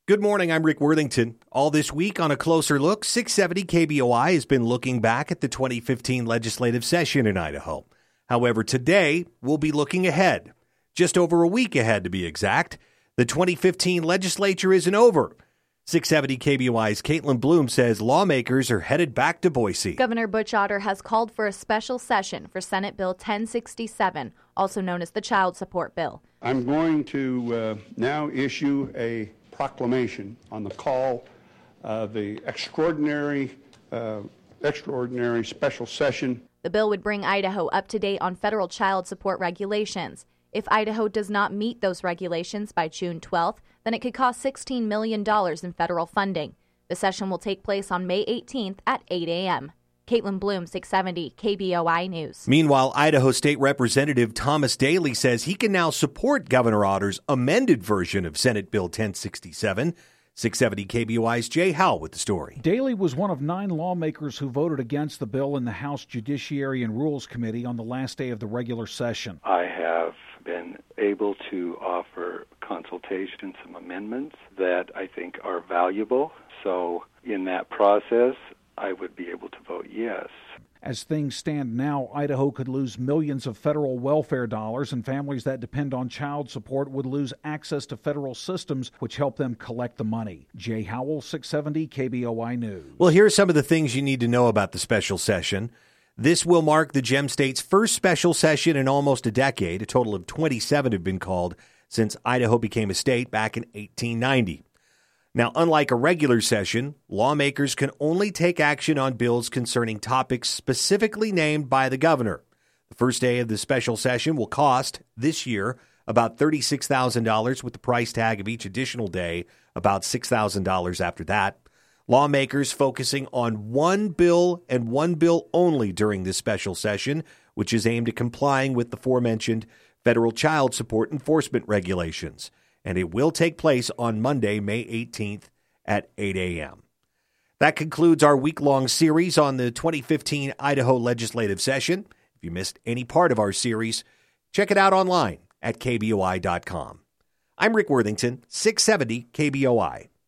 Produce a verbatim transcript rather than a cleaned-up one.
Good morning, I'm Rick Worthington. All this week on A Closer Look, six seventy K B O I has been looking back at the twenty fifteen legislative session in Idaho. However, today we'll be looking ahead. Just over a week ahead, to be exact. The twenty fifteen legislature isn't over. six seventy K B O I's Caitlin Bloom says lawmakers are headed back to Boise. Governor Butch Otter has called for a special session for Senate Bill ten sixty-seven, also known as the Child Support Bill. I'm going to uh, now issue a proclamation on the call of the extraordinary, uh, extraordinary special session. The bill would bring Idaho up to date on federal child support regulations. If Idaho does not meet those regulations by June twelfth, then it could cost sixteen million dollars in federal funding. The session will take place on May eighteenth at eight a.m. Caitlin Bloom, six seventy K B O I News. Meanwhile, Idaho State Representative Thomas Daly says he can now support Governor Otter's amended version of Senate Bill ten sixty-seven. six seventy K B O I's Jay Howell with the story. Daly was one of nine lawmakers who voted against the bill in the House Judiciary and Rules Committee on the last day of the regular session. I have been able to offer consultation, some amendments that I think are valuable. So in that process, I would be able to vote yes. As things stand now, Idaho could lose millions of federal welfare dollars, and families that depend on child support would lose access to federal systems which help them collect the money. Jay Howell, six seventy K B O I News. Well, here are some of the things you need to know about the special session. This will mark the Gem State's first special session in almost a decade. A total of twenty-seven have been called since Idaho became a state back in eighteen ninety. Now, unlike a regular session, lawmakers can only take action on bills concerning topics specifically named by the governor. The first day of the special session will cost, this year, about thirty-six thousand dollars, with the price tag of each additional day about six thousand dollars after that. Lawmakers focusing on one bill and one bill only during this special session, which is aimed at complying with the aforementioned federal child support enforcement regulations. And it will take place on Monday, May eighteenth at eight a.m. That concludes our week-long series on the twenty fifteen Idaho legislative session. If you missed any part of our series, check it out online at K B O I dot com. I'm Rick Worthington, six seventy K B O I.